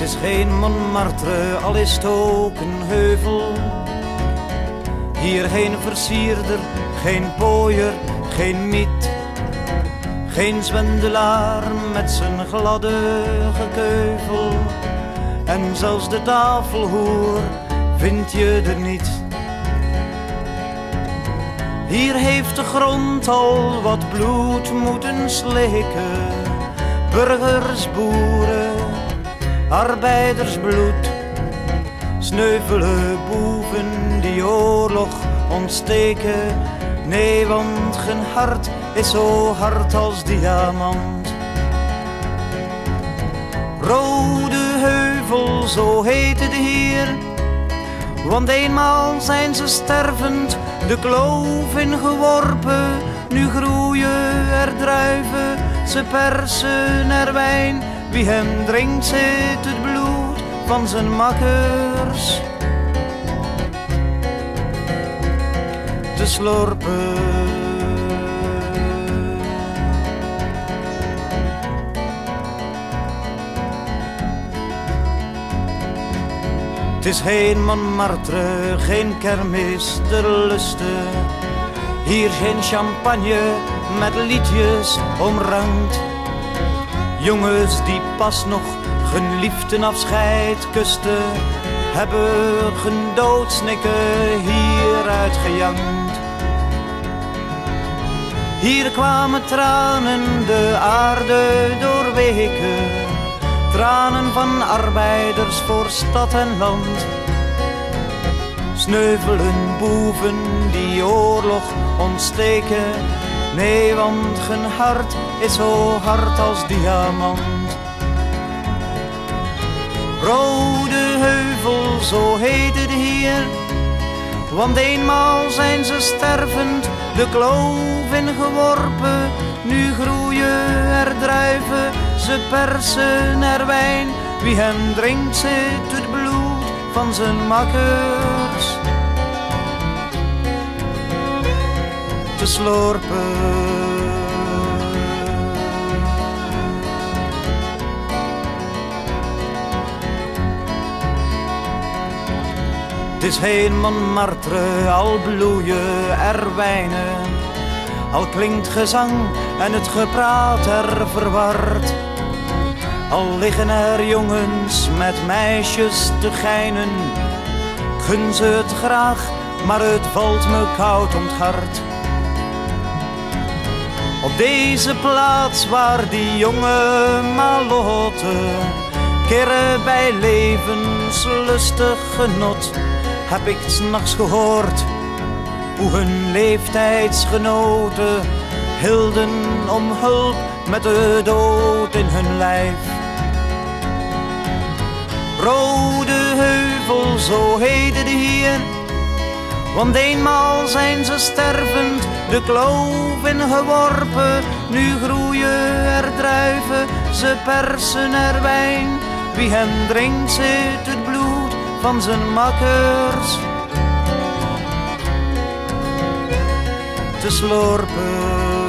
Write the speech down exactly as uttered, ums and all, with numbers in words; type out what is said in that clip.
is geen Montmartre, al is het ook een heuvel. Hier geen versierder, geen pooier, geen miet. Geen zwendelaar met zijn gladde gekeuvel. En zelfs de tafelhoer vind je er niet. Hier heeft de grond al wat bloed moeten slikken. Burgers, boeren, arbeidersbloed. Sneuvelen boeven die oorlog ontsteken. Nee, want geen hart is zo hard als diamant. Rode Heuvel, zo heet het hier. Want eenmaal zijn ze stervend de kloof ingeworpen. Nu groeien er druiven, ze persen er wijn. Wie hem drinkt zit het bloed van zijn makkers te slorpen. Het is geen Montmartre, geen kermis der lusten. Hier geen champagne met liedjes omrankt. Jongens die pas nog hun liefdenafscheid kusten, hebben hun doodsnikken hieruit gejankt. Hier kwamen tranen de aarde doorweken. Tranen van arbeiders voor stad en land. Sneuvelen boeven die oorlog ontsteken. Nee, want geen hart is zo hard als diamant. Rode Heuvel, zo heet het hier. Want eenmaal zijn ze stervend de kloof ingeworpen. Nu groeien er druiven, ze persen er wijn. Wie hem drinkt zit het bloed van zijn makkers te slorpen. Het is geen Montmartre, al bloeien er wijnen. Al klinkt gezang en het gepraat er verward. Al liggen er jongens met meisjes te geinen. Ik gun ze het graag, maar het valt me koud om het hart. Op deze plaats waar die jonge malotten keren bij levenslustig genot, heb ik 's nachts gehoord hoe hun leeftijdsgenoten hilden om hulp met de dood in hun lijf. Rode Heuvel, zo heet het hier. Want eenmaal zijn ze stervend de kloof ingeworpen. Nu groeien er druiven, ze persen er wijn. Wie hem drinkt zit het bloed van zijn makkers te slorpen.